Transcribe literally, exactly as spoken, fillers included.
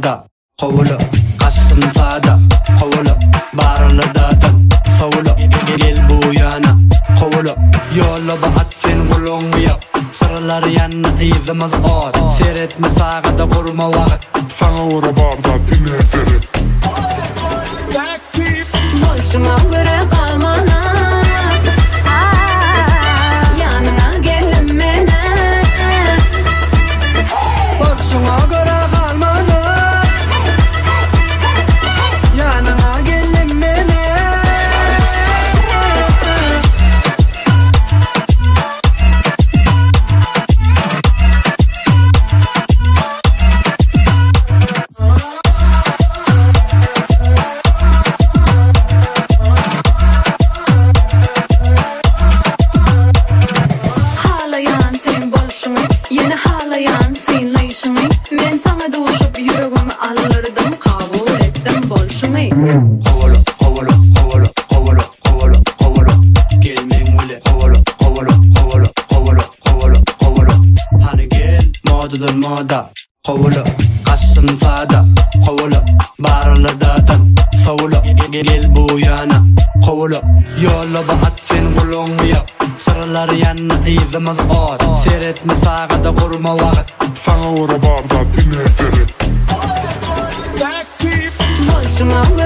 moda. Kovulu kaçsın fada. Kovulu barlı dadan. Favulu gel bu yana. Kovulu yolu bahatfin kulun yap. Sırlar yanına izimiz ot. Feretme sağda kurma vakit. Sana uğra barda dinle ferit. Boşuma göre kalmana. Yanına gelin mene. Boşuna göre kalmadı. Yanına gelin beni. Halayan sen boşuna. Yine halayan sen layışını. Ben sana doğuşup yüreğimi alırdım. Kabul ettim boşuna. Kovulu kovulu kovulu kovulu kovulu kovulu. Gelmen bile kovulu kovulu kovulu kovulu kovulu kovulu. Hani gel modadan moda. Kovulu kaçsın fada. Kovulu barlı dadan. Favulu gel bu yana. Kovulu yolu bahatfin kulun yap. Sırlar yanına izimiz ot. Feretme sağda kurma vakit. Sana uğra barda dinle ferit. Boşuma